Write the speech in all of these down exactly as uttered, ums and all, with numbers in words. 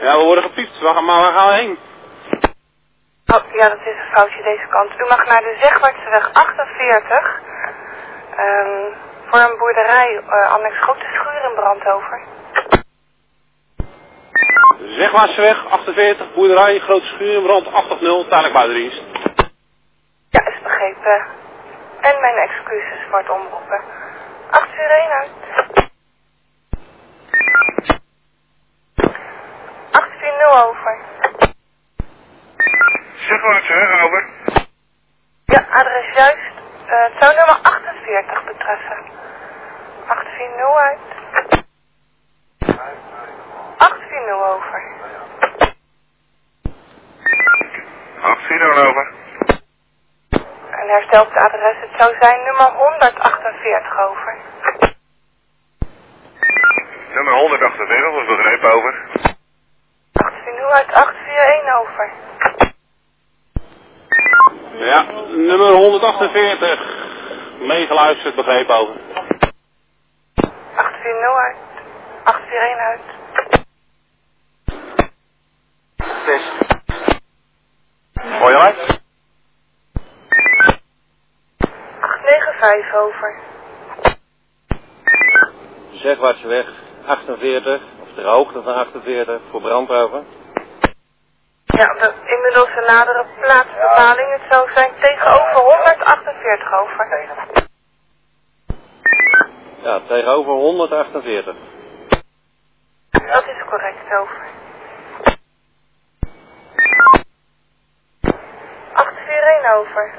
Ja, we worden gepiept. We gaan, maar waar gaan we heen? Oh, ja, dat is een foutje deze kant. U mag naar de Zegwaartseweg achtenveertig. Um, voor een boerderij, uh, annex grote schuur in brand over. Zegwaartseweg achtenveertig, boerderij, grote schuur in brand, achtig nul, tijdelijk buitendienst. Ja, is begrepen. En mijn excuses voor het omroepen. acht uur één uit. acht vier nul over. Zegwaartseweg over. Ja, adres juist. Uh, het zou nummer achtenveertig betreffen. acht vier nul uit. acht vier nul over. acht vier nul over. En herstelt het adres, het zou zijn nummer honderdachtenveertig over. Nummer honderdachtenveertig, dat is begrepen over. acht vier nul uit, acht vier één over. Ja, nummer honderdachtenveertig. Meegeluisterd, begrepen over. acht vier nul uit, acht vier één uit. Test. Hoor je mij? acht negen vijf over. Zegwaartseweg achtenveertig, of ter hoogte van achtenveertig, voor brand over. Ja, we, inmiddels een nadere plaatsbepaling. Het zou zijn tegenover honderdachtenveertig over. Ja, tegenover honderdachtenveertig. Dat is correct over. acht vier één over.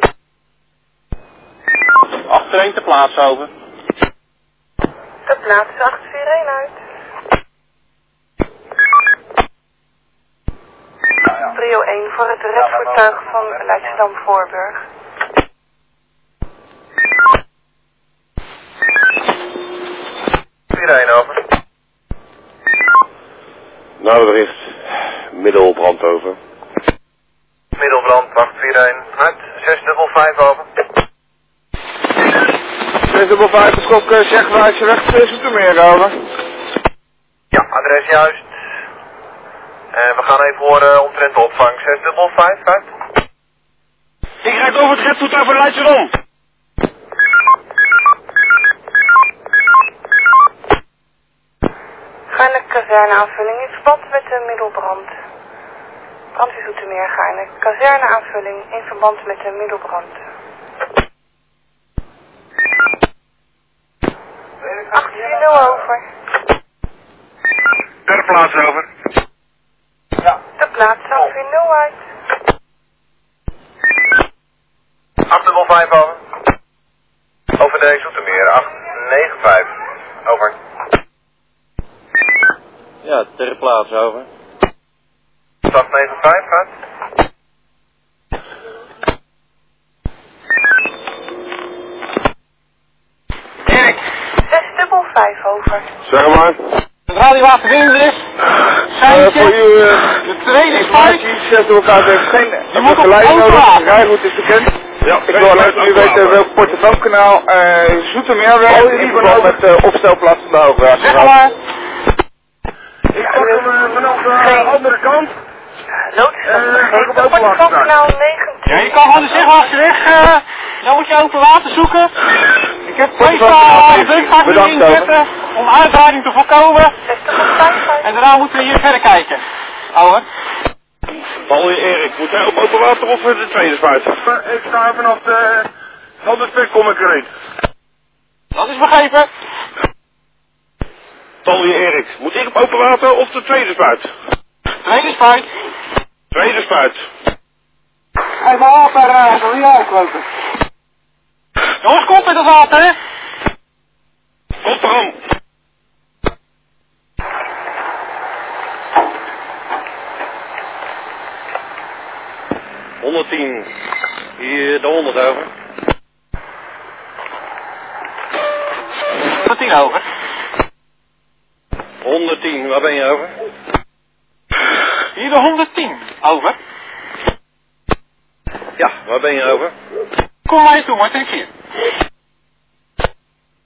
Achtereen te plaatsen over. De plaats acht vier één uit. Trio één voor het redvoertuig van Leidschendam-Voorburg. vier één over. Naderbericht, middelbrand over. Middelbrand, wacht vier één uit. zes vijf vijf over. zes vijf vijf, Schok, Zegwaartseweg, Zoetermeer over. Ja, adres juist. En we gaan even horen omtrent de opvang. zes vijf vijf uit. Ik rijd over het redvoertuig van Leidschendam. Gaarne kazerneaanvulling in verband met de middelbrand. Brandweer Zoetermeer gaarne kazerneaanvulling in verband met de middelbrand. acht vier nul over. Ter plaatse over. De plaats acht vier nul uit. acht vijf over. Over de Zoetermeer, acht negen vijf. Over. Ja, ter plaatse over. acht negen vijf uit. Erik, zes dubbel vijf over. Zeg maar. het radiowaterwind is. Uh, Schijntje. voor u, uh, De tweede is vijf. zes door elkaar heeft geen Je moet op begeleiding auto nodig. laten. De rijroute is bekend. Ja, Ik wil alleen nu weten welk portofoonkanaal uh, Zoetermeer Oh, werkt in verband met de uh, opstelplaats van de Hoogwaard. Zeg maar. Ik pak hem uh, vanaf de andere kant. Lood is dat begrepen. Portofoonkanaal negentien. Ja, je kan gewoon de Zegwaartseweg, uh, dan moet je open water zoeken. Ik heb meestal de breukvaart nu inzetten om uitbreiding te voorkomen. zes dubbel vijf uit. En daarna moeten we hier verder kijken. Over. Paul Erik, moet hij op open water of de tweede spuit? Ik sta vanaf de andere stuk kom ik erin. Dat is begrepen. Paul Erik, moet ik op open water of de tweede spuit? Tweede spuit. Tweede spuit. Hij mag op bij de wil je uitklopen. Jongens, komt met het water, hè? Komt erom. honderdtien. Hier de honderd over. honderdtien over. honderdtien, waar ben je over? Hier de honderdtien. Over. Ja, waar ben je over? Kom maar je toe, maar tik hier.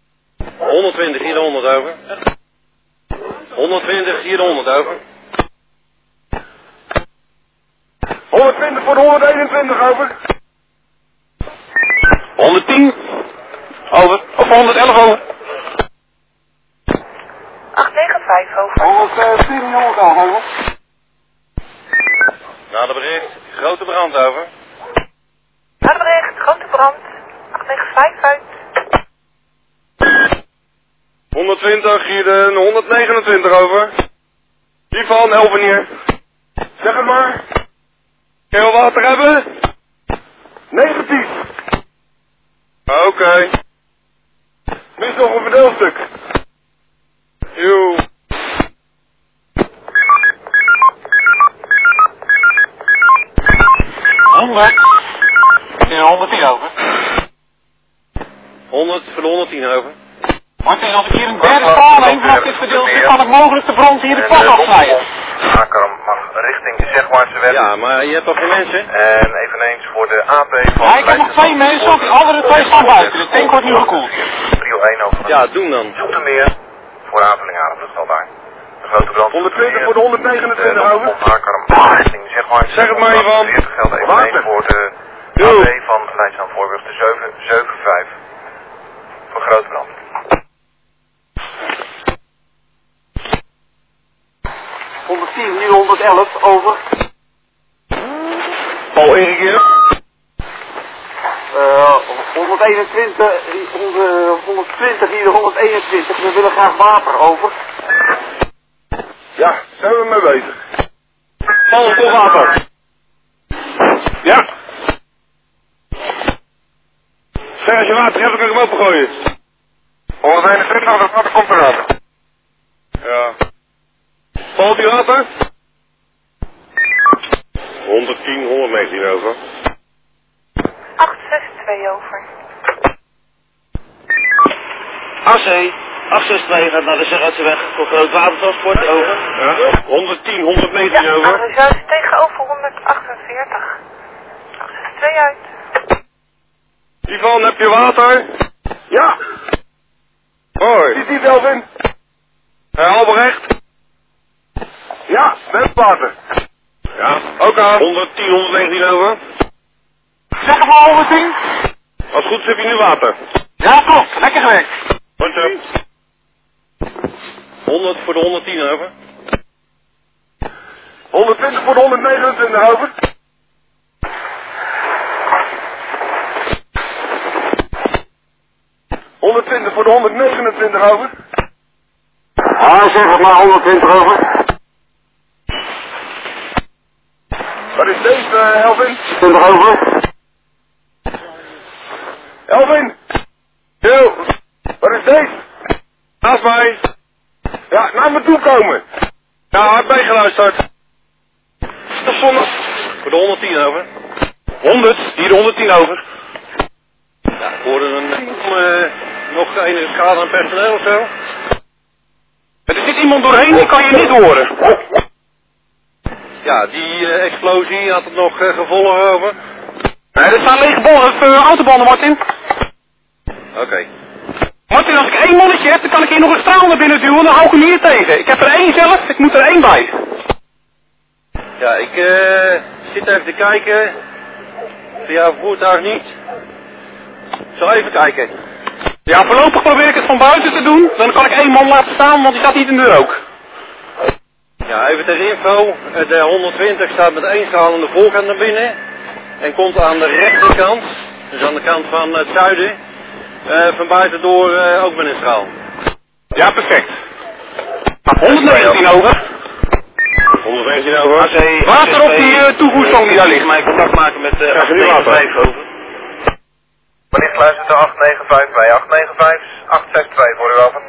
honderdtwintig, hier de honderd over. honderdtwintig, hier de honderd over. honderdtwintig over. honderdtien. Over. Of honderd elf over. acht negen vijf over. honderdtien, honderd over. Na de bericht, grote brand over. Na de bericht, grote brand. acht negen vijf uit. honderdtwintig, hier de honderdnegenentwintig over. Ivan, Elvenier. Zeg het maar. Kun je wel water hebben? negatief. Oké. Okay. Mis nog een verdeelstuk. Joe. honderd. Ja, honderdtien over. honderd voor de honderdtien over. Martin, als ik hier een derde paal heen vanaf dit gedeelte, kan ik mogelijk de brand hier de pad afsnijden. Akerum mag richting de Zegwaardse weg. Ja, maar je hebt toch geen mensen? En eveneens voor de A P van... Ja, ik heb nog twee mensen, die andere twee staan buiten. De tank wordt nu gekoeld. Trio één over. Ja, doen dan. Zoetermeer voor aanvulling aan het luchtveld daar. De grote brand. honderdtwintig voor de honderdnegenentwintig over. Akerum richting de Zegwaardse Zeg het maar, Ivan. veertig geldt eveneens voor de A P van Leidschendam Voorburg de zeven zeven vijf. Voor grote brand. honderdtien, nu honderdelf, over. Paul Erik hier. Uh, honderdeenentwintig, honderd, honderdtwintig, hier de honderdeenentwintig. We willen graag water, over. Ja, zijn we mee bezig. Paul, vol water. Ja. Zeg, als je water hebt, dan kan ik hem opengooien. honderdeenentwintig, dat water komt eruit. Ja. Paul, die water? honderdtien, honderdnegentien over. acht zes twee over. A C acht zes twee gaat naar de Zegwaardse weg voor groot watertransport, over. Ja. honderdtien, honderdnegentien Ja, over. adres juist tegenover honderdachtenveertig. acht zes twee uit. Ivan, heb je water? Ja. Hoi. Is die Elvin? Hey, Albrecht? Ja, met water. Ja. Oké. honderdtien, honderdnegentien over. Zeg maar honderdtien. Als het goed is heb je nu water. Ja, klopt. Lekker gewerkt. Goed zo. honderd voor de honderdtien over. honderdtwintig voor de honderdnegenentwintig over. honderdtwintig voor de honderdnegenentwintig over. Ah, zeg het maar honderdtwintig over. Wat is deze, uh, Elvin? twintig over. Elvin! Yo! Wat is deze? Naast mij. Ja, naar me toe komen. Ja, hard meegeluisterd. Dat is zondag. Voor de honderdtien over. honderd, hier de honderdtien over. Ja, ik hoorde een, uh, nog enige schade aan personeel of zo. Er zit iemand doorheen, die kan je niet horen. Ja, die uh, explosie had het nog uh, gevolgen over. Nee, er staan lege bollen, uh, autobanden, Martin. Oké. Okay. Martin, als ik één mannetje heb, dan kan ik hier nog een straal naar binnen duwen, dan hou ik hem hier tegen. Ik heb er één zelf, ik moet er één bij. Ja, ik uh, zit even te kijken. Voor jouw voertuig niet. Ik zal even kijken. Ja, voorlopig probeer ik het van buiten te doen, dan kan ik één man laten staan, want die staat niet in de rook. Ja, even ter info. De honderdtwintig staat met één straal aan de voorkant naar binnen. En komt aan de rechterkant, dus aan de kant van het zuiden, uh, van buiten door uh, ook met een straal. Ja, perfect. honderdnegentien over. honderdnegentien over. A C Water op die uh, toevoerstang die daar ligt. Mij contact maken met uh, Krijg je nu acht negen water? vijf over. Wanneer luistert de acht negen vijf bij acht negen vijf acht zes twee voor u over.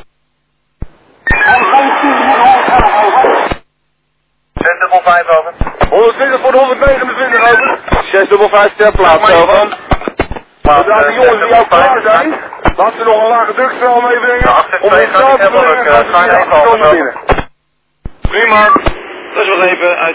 zes dubbel vijf over. honderdtwintig voor de honderdnegenentwintig over. zes dubbel vijf ter plaats over. Zodra die jongens die al klaar zijn, laten ze nog een lage drukstraal meebrengen. acht zes Om twee de gaat straal niet te helemaal brengen, lukken. gaan ze Ga je hier even komen over. binnen. Prima. Dat is wel even uit.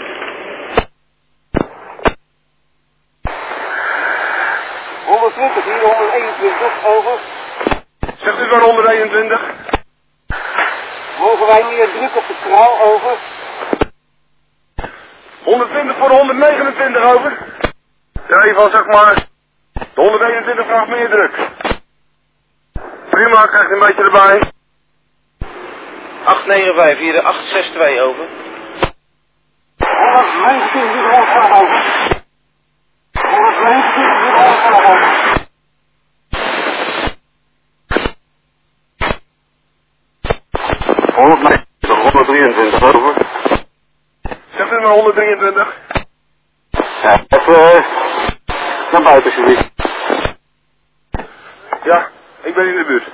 honderdtwintig, hier honderdeenentwintig, over. Zegt u maar honderdeenentwintig. Mogen wij meer druk op de straal, over. honderdtwintig voor de honderdnegenentwintig over. Ja, Ivan, zeg maar. De honderdeenentwintig vraagt meer druk. Prima, krijg je een beetje erbij. acht negen vijf, hier de acht zes twee over. honderdnegentien, hier de honderd over. honderdnegentien, hier de honderd over. honderdnegentwintig, honderddrieëntwintig over. Zegt u maar honderddrieëntwintig? Ja, even naar buiten alsjeblieft. Ja, ik ben in de buurt.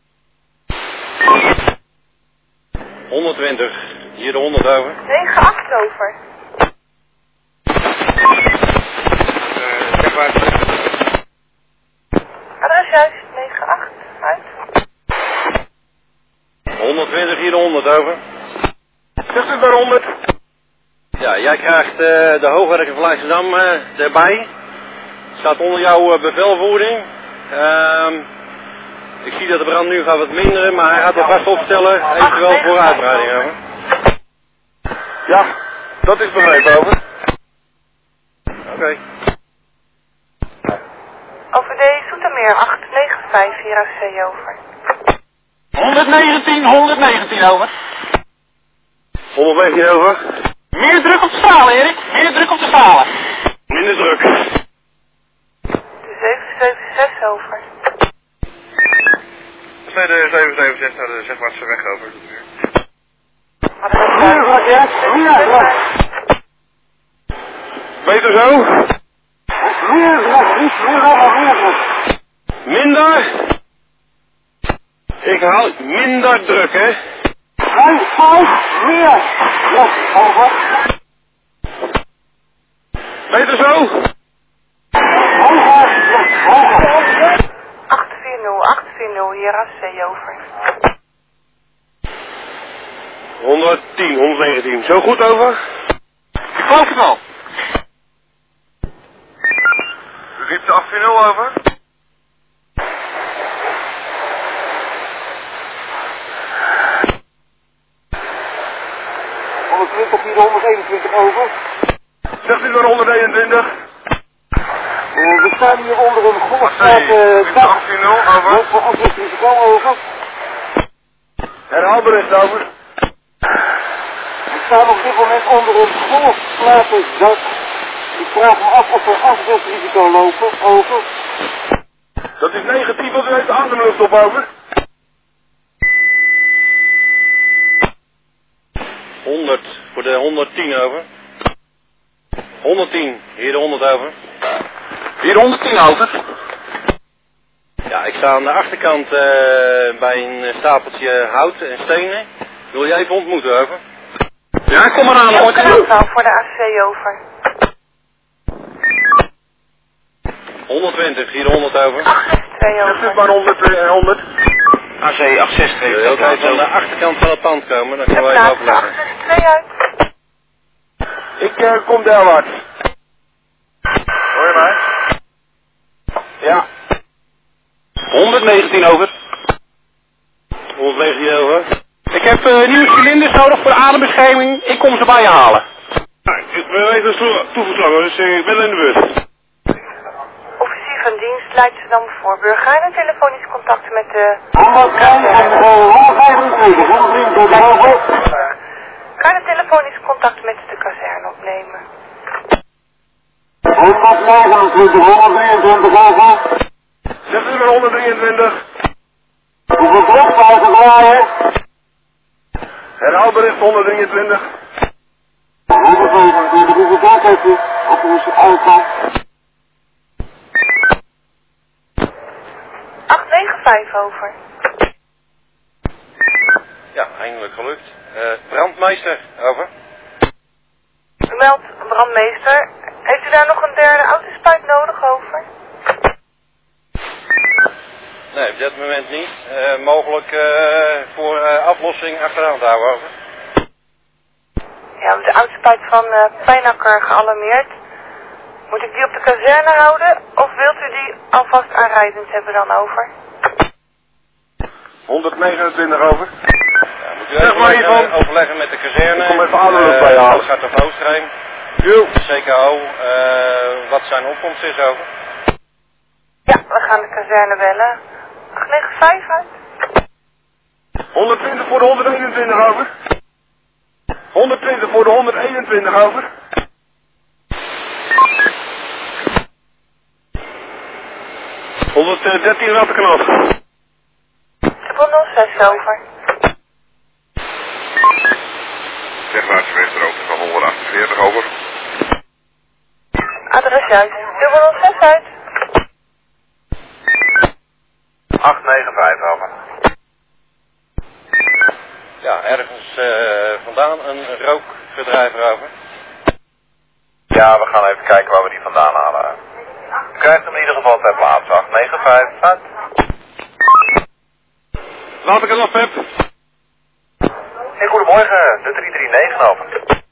honderdtwintig, hier de honderd over. negen acht over. Uh, zeg maar. Adres juist, negen acht, uit. honderdtwintig, hier de honderd over. Zegt u maar honderd? Ja, jij krijgt uh, de Hoogwerker van Leidschendam uh, erbij. Staat onder jouw uh, bevelvoering. Uh, ik zie dat de brand nu gaat wat minderen, maar hij gaat er vast opstellen, eventueel voor uitbreiding over. Ja, dat is begrepen over. Oké. Okay. Over de Zoetermeer, acht negen vijf, hier A C over. honderdnegentien, honderdnegentien over. honderdnegentien over. Meer druk op de schalen, Erik. Meer druk op de schalen. Minder druk. De zeven zeven zes over. Nee, de zeven zeven zes naar de zegwaartse weg over. Adres juist. Beter zo? Meer druk, niet meer over, meer druk. Minder? Ik haal minder druk, hè? vijf, vijf, meer. Yes, over. Beter zo? Over, yes, over. acht vier nul, acht vier nul, hier A C over. honderdtien, honderdnegentien. Zo goed over? Ik geloof het wel. U riep de acht vier nul over? honderdtwintig, hier de honderdeenentwintig over. Zegt u maar honderdeenentwintig? Uh, we staan hier onder een golfstraat. Nee, u riep de acht vier nul over? Wat voor afwisselingsrisico over? Herhaalbericht over? We staan op dit moment onder een golfplatendak. Ik vraag me af of er asbestrisico lopen. Over. Dat is negatief, want u heeft de ademlucht op over. honderd voor de honderdtien over. honderdtien, hier de honderd over. Hier honderdtien over. Ja, ik sta aan de achterkant uh, bij een stapeltje hout en stenen. Wil jij even ontmoeten over? Ja, kom maar aan, hoor. Voor de A C over. honderdtwintig, hier de honderd over. acht zes twee Zegt u over. maar honderd, eh, honderd. A C acht zes twee. Wil je ook even aan de achterkant van het pand komen, dan kunnen we even Plaats overleggen. acht zes twee uit. Ik uh, kom derwaarts. Hoor je mij? Ja. honderdnegentien over. honderdnegentien over. Ik heb uh, nieuwe cilinders nodig voor de adembescherming. Ik kom ze bij je halen. Nou, ik ben even toeverslagen, dus uh, ik ben in de buurt. Officier van dienst, Leidschendam Voorburg. Ga je een telefonisch contact met de... honderdvijfentwintig, honderdvijfentwintig over. Ga je telefonisch contact met de kazerne opnemen. honderdnegenentwintig, honderddrieëntwintig over. Zegt u maar honderddrieëntwintig. Hoeveel druk zal ze draaien? Herhaalbericht honderddrieëntwintig. honderdzevenentwintig, hoeveel druk heeft u? Op uw auto. acht negen vijf over. Ja, eindelijk gelukt. Uh, brandmeester, over. U meldt brandmeester. Heeft u daar nog een derde autospuit nodig over? Nee, op dit moment niet. Uh, mogelijk uh, voor uh, aflossing achteraan te houden, over. Ja, de autospuit van uh, Pijnakker gealarmeerd. Moet ik die op de kazerne houden? Of wilt u die alvast aanrijdend hebben dan over? honderdnegenentwintig over. Ja, moet u even Zeg maar, overleggen, Ivan. overleggen met de kazerne. Ik kom even ademlucht bij je halen. Dat gaat op Oosterheem. Jo. C K O, uh, wat zijn opkomst is over? Ja, we gaan de kazerne bellen. acht negen vijf uit. honderdtwintig voor de honderdeenentwintig over. honderdtwintig voor de honderdeenentwintig over. honderddertien Rattenknop. nul zes over. Wegwaartse wegdroogte van honderdachtenveertig over. Adres juist. nul zes uit. acht negen vijf over. Ja, ergens uh, vandaan een rookverdrijver over. Ja, we gaan even kijken waar we die vandaan halen. U krijgt hem in ieder geval ter plaatse. acht negen vijf uit. Laat ik het af, Pep. Hey, goedemorgen, de drie drie negen over.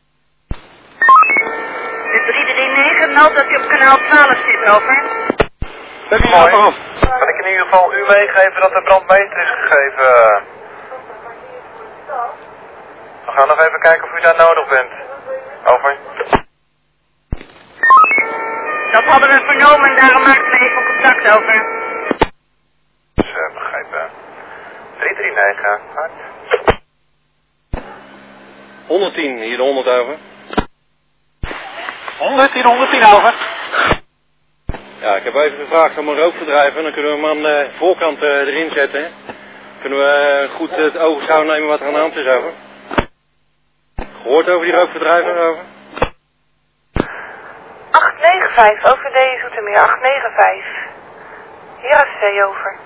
De drie drie negen meldt dat hij op kanaal twaalf zit, over. Pep, die gaat eraf. Kan ik in ieder geval u meegeven dat de brandmeester is gegeven? We gaan nog even kijken of u daar nodig bent. Over. Dat hadden we vernomen en daarom maakten we even contact over. Dus, uh, begrepen. drie drie negen, uit. honderdtien, hier de honderd over. honderd, hier honderdtien over. Ja, ik heb even gevraagd om een rookverdrijver, dan kunnen we hem aan de voorkant uh, erin zetten. Kunnen we uh, goed het ogenschouw nemen wat er aan de hand is over. Gehoord over die rookverdrijver over? acht negen vijf, over de Zoetermeer, acht negen vijf. Hier is C over.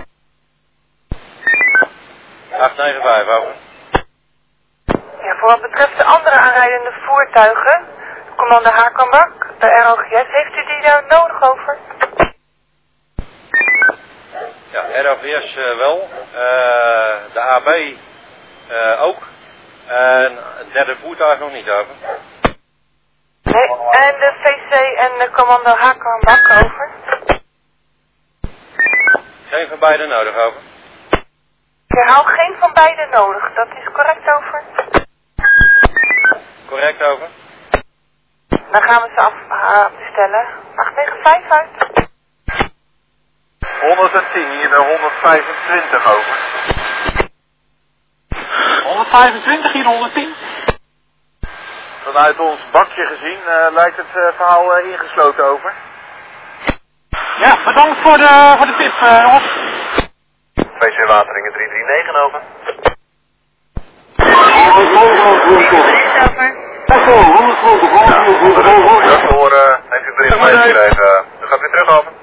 acht negen vijf over. Ja, voor wat betreft de andere aanrijdende voertuigen, commando Hakenbak, de R O G S, heeft u die daar nodig over? Ja, R O G S uh, wel. Uh, de A B uh, ook. En het derde voertuig nog niet over. Nee, en de V C en de commando Hakenbak over? Geen van beide nodig over. Ik herhaal geen van beide nodig, dat is correct over? Correct over. Dan gaan we ze af, uh, bestellen. acht negen vijf uit. honderdtien, hier de honderdvijfentwintig over. honderdvijfentwintig, hier honderdtien. Vanuit ons bakje gezien uh, lijkt het uh, verhaal uh, ingesloten over. Ja, bedankt voor de, voor de tip, uh, jongens. V C Wateringen drie drie negen over. Ja, dat horen, heeft u bericht meegegeven. U gaat weer terug over.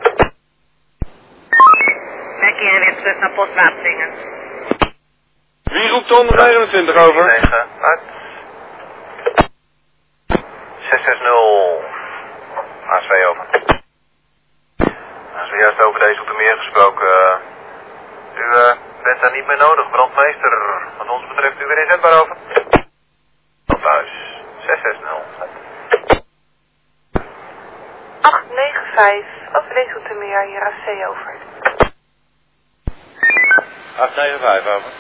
Wij keren weer terug naar Post Wateringen. Wie roept de honderdnegenentwintig over? negen uit. zes zes nul. A S W over. Nou, zojuist over deze Zoetermeer gesproken. U uh, bent daar niet meer nodig, brandmeester. Wat ons betreft u weer inzetbaar over. Tot thuis. zes zes nul. acht negen vijf, over deze Zoetermeer, hier A C over. acht negen vijf over.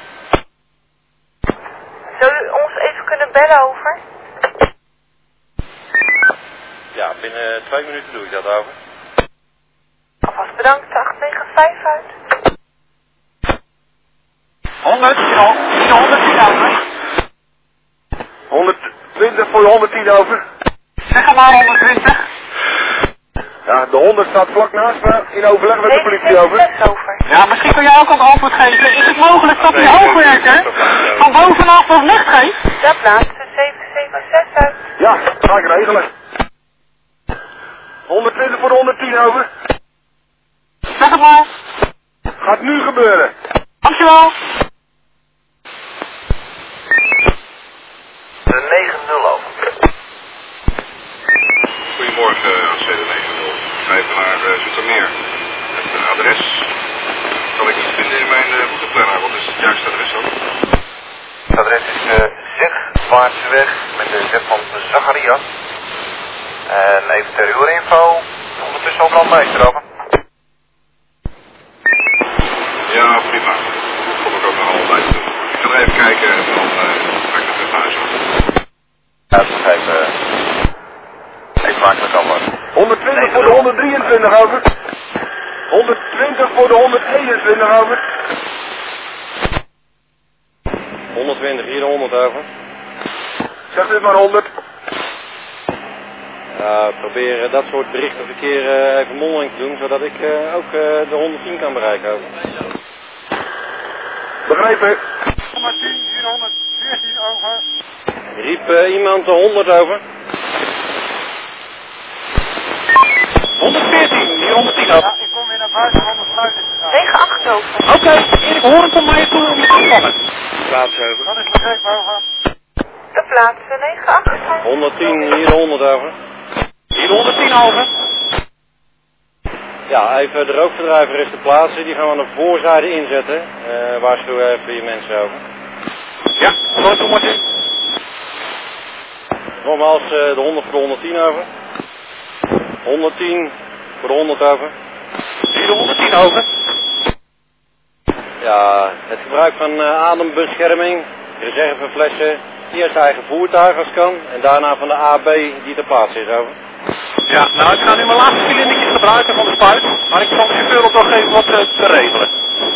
Zou u ons even kunnen bellen over? Ja, binnen twee minuten doe ik dat over. Alvast bedankt, acht negen vijf uit. honderd, hier honderdtien over. honderdtwintig voor de honderdtien over. Zeg maar honderdtwintig. Ja, de honderd staat vlak naast me in overleg met de politie over. over. Ja, misschien kun jij ook een antwoord geven. Is het mogelijk dat die hoofdwerker van bovenaf nog licht geeft? Dat laatste, zeven zeven zes uit. Ja, ga ik regelen. honderdtwintig voor de honderdtien over. Zeg het maar. Gaat nu gebeuren. Dankjewel. De negen nul over. Goedemorgen, A C de negen nul. Vijf naar uh, Zoetermeer. Het uh, adres. Kan ik het vinden in mijn uh, routeplanner? Wat is het juiste adres ook? Het adres is de Zegwaartseweg met de Z van Zacharias. En even ter uw info. Ondertussen ook brandmeester over. Ja, prima. Dat kom ik ook nog altijd doen. Ik ga er even kijken en dan uh, ga ik het even naar huis. Ja, dat is even honderdtwintig voor de honderddrieëntwintig over. honderdtwintig voor de honderdeenentwintig over. honderdtwintig, hier de honderd over. Zeg dit maar honderd. Ja, probeer dat soort berichtenverkeer uh, even mondeling te doen, zodat ik uh, ook uh, de honderdtien kan bereiken over. Begrepen. honderdtien, hier honderdveertien over. Riep uh, iemand de honderd over? honderdveertien, hier honderdtien over. Ja, ik kom weer naar buiten, honderdsluiten. negen acht over. Oké, okay, ik hoor hem van mij toe om je te vangen. Plaats over. Dat is begrepen over. De plaatsen negen acht. honderdtien, hier de honderd over. Hier honderdtien over. Ja, even de rookverdrijver is te plaatsen. Die gaan we aan de voorzijde inzetten. Uh, waarschuw even je mensen over. Ja, zo doen we het. Nogmaals, uh, de honderd voor de honderdtien over. honderdtien voor de honderd over. Hier de honderdtien over. Ja, het gebruik van uh, adembescherming, reserveflessen, eerst eigen voertuig als kan en daarna van de A B die ter plaatse is over. Ja, nou ik ga nu mijn laatste cilindertjes gebruiken van de spuit, maar ik zal de chauffeur ook nog even wat uh, te regelen.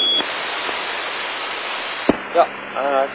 Ja, uit.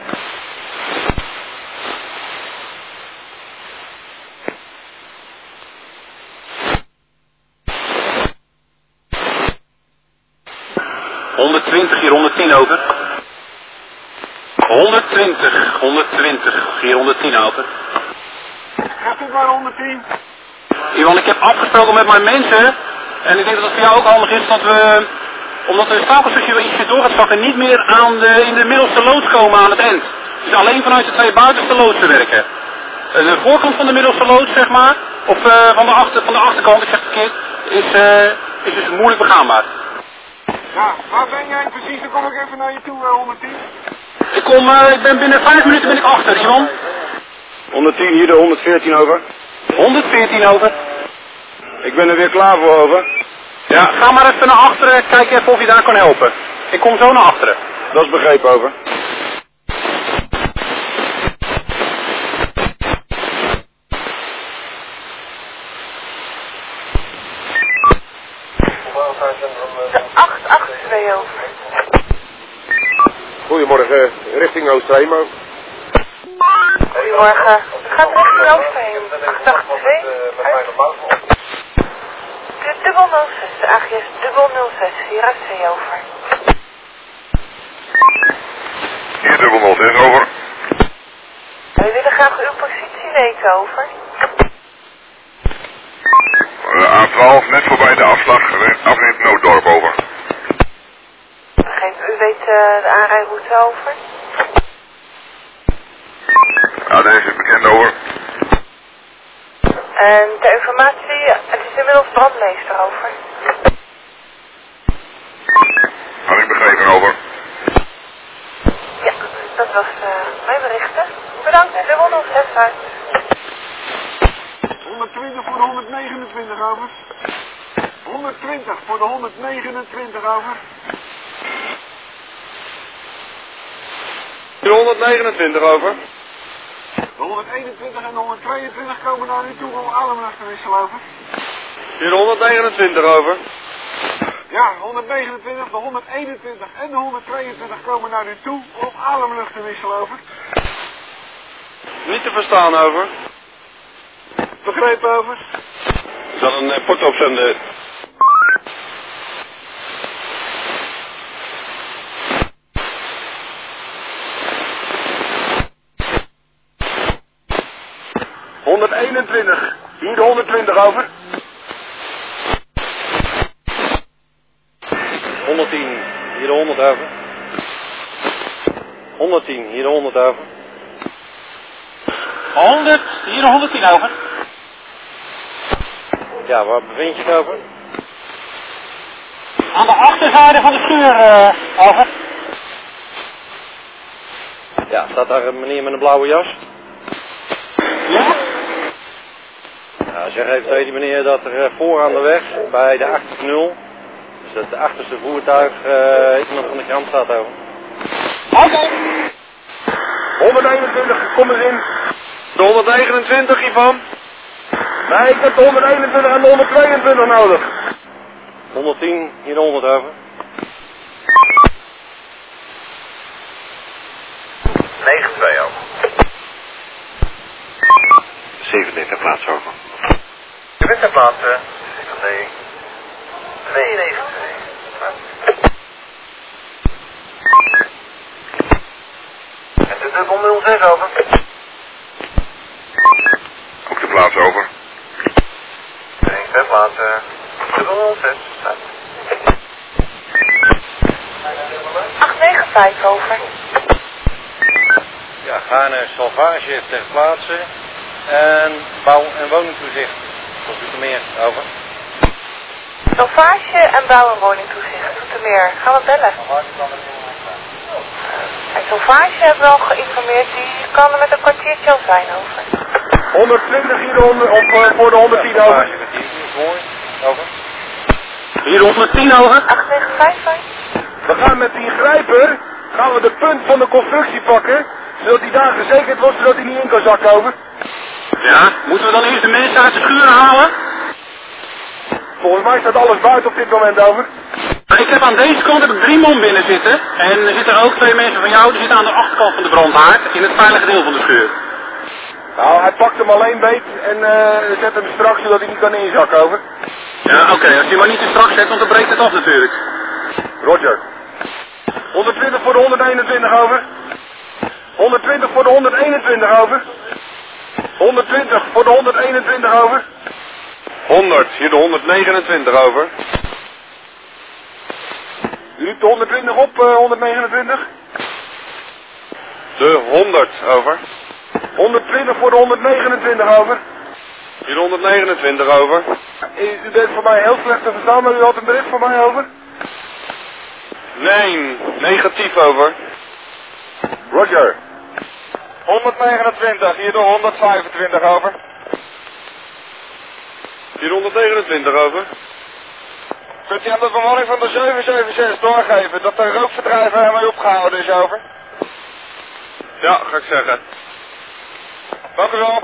honderdtwintig, hier honderdtien over. honderdtwintig, honderdtwintig, hier honderdtien over. Gaat u maar honderdtien. Iwan, ik heb afgesproken met mijn mensen, en ik denk dat het voor jou ook handig is dat we, omdat we de stapelstukje ietsje door gaat zakken, niet meer aan de, in de middelste loods komen aan het eind. Dus alleen vanuit de twee buitenste loodsen werken. De voorkant van de middelste loods, zeg maar, of uh, van, de achter, van de achterkant, ik zeg het verkeerd, is, uh, is dus moeilijk begaanbaar. Ja, waar ben jij precies? Dan kom ik even naar je toe, uh, honderdtien. Ik kom, uh, ik ben binnen vijf minuten ben ik achter, Iwan. honderdtien, hier de honderdveertien over. honderdveertien over. Ik ben er weer klaar voor over. Ja, ga maar even naar achteren, kijk even of je daar kan helpen. Ik kom zo naar achteren. Dat is begrepen over. De acht acht twee over. Goedemorgen, richting Oost-Heemo. Goedemorgen. Het gaat richting Oosterheem. acht acht twee. De dubbel nul zes, de A G S dubbel nul zes, hier uit zee over. Hier dubbel nul zes over. We willen graag uw positie weten over. Uh, A twaalf, net voorbij de afslag, afrit Nooddorp over. Begrepen, u weet uh, de aanrijroute over. Ja, deze is bekend over. En ter informatie, het is inmiddels brandmeester over. Had ik begrepen over. Ja, dat was uh, mijn berichten. Bedankt, dubbel nul zes uit. honderdtwintig voor de honderdnegenentwintig over. honderdtwintig voor de honderdnegenentwintig over. De honderdnegenentwintig over. De honderdeenentwintig en de honderdtweeëntwintig komen naar u toe om ademlucht te wisselen over. Hier de honderdnegenentwintig over. Ja, honderdnegenentwintig, de honderdeenentwintig en de honderdtweeëntwintig komen naar u toe om ademlucht te wisselen over. Niet te verstaan over. Begrepen over. Ik zal een uh, port opzenden. honderdeenentwintig, hier de honderdtwintig over. honderdtien, hier de honderd over. honderdtien, hier de honderd over. honderd, hier de honderdtien over. Ja, waar bevind je het over? Aan de achterzijde van de schuur, uh, over. Ja, staat daar een meneer met een blauwe jas? Ja? Ja, zeg even tegen die meneer dat er uh, vooraan de weg, bij de achttien nul, dus dat het achterste voertuig, uh, iemand van de krant staat over. Oké. Okay. honderdeenentwintig, kom eens in. De honderdnegenentwintig, Ivan. Nee, ik heb de honderdeenentwintig en de honderdtweeëntwintig nodig. honderdtien, hier de honderd over. negen twee over. zevenendertig plaats over. Je bent ter plaatse. Nee. twee negen twee. En de dubbel nul zes over. Ook de plaats over. Nee, ter plaatse. Dubbel nul zes. acht negen vijf over. Ja, Gaarne Salvage ter plaatse. En bouw- en woningtoezicht. Tot Zoetermeer, over. Salvage en bouw- en woningtoezicht. Zoetermeer. Gaan we bellen. En Salvage hebben we al geïnformeerd. Die kan er met een kwartiertje al zijn, over. honderdtwintig hier de honderd, of uh, voor de honderdtien over. Salvage, kwartier, is mooi. Over. Hier honderdtien over. acht negen vijf vijf. We gaan met die grijper, gaan we de punt van de constructie pakken, zodat hij daar gezekerd wordt, zodat hij niet in kan zakken over. Ja, moeten we dan eerst de mensen uit de schuren halen? Volgens mij staat alles buiten op dit moment over. Ik heb aan deze kant heb ik drie man binnen zitten. En er zitten ook twee mensen van jou, die zitten aan de achterkant van de brandhaard, in het veilige deel van de schuur. Nou, hij pakt hem alleen beet en uh, zet hem strak, zodat hij niet kan inzakken over. Ja, oké, als je hem maar niet te strak zet, want dan breekt het af natuurlijk. Roger. honderdtwintig voor de honderdeenentwintig over. honderdtwintig voor de honderdeenentwintig over. honderdtwintig voor de honderdeenentwintig over. honderd, hier de honderdnegenentwintig over. U riep de honderdtwintig op, uh, honderdnegenentwintig. De honderd over. honderdtwintig voor de honderdnegenentwintig over. Hier de honderdnegenentwintig over. U, u bent voor mij heel slecht te verstaan, maar u had een bericht voor mij over. Nee, negatief over. Roger. honderdnegenentwintig, hier de honderdvijfentwintig over. Hier de honderdnegenentwintig over. Kunt u aan de bemanning van de zeven zeven zes doorgeven dat de rookverdrijver ermee opgehouden is over? Ja, ga ik zeggen. Dank u wel.